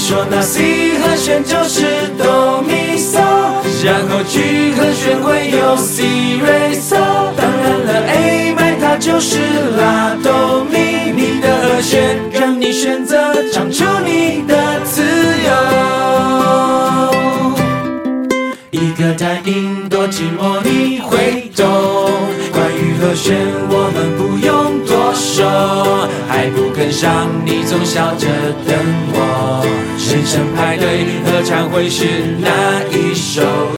说那 C 和弦就是哆咪嗦，然后 G 和弦会有 C 瑞嗦，当然了 A 麦它就是拉哆咪，你的和弦让你选择，唱出你的自由。一个弹音多寂寞你会懂，关于和弦我们不用多说，还不跟上你总笑着等我，人生派对合唱会是哪一首？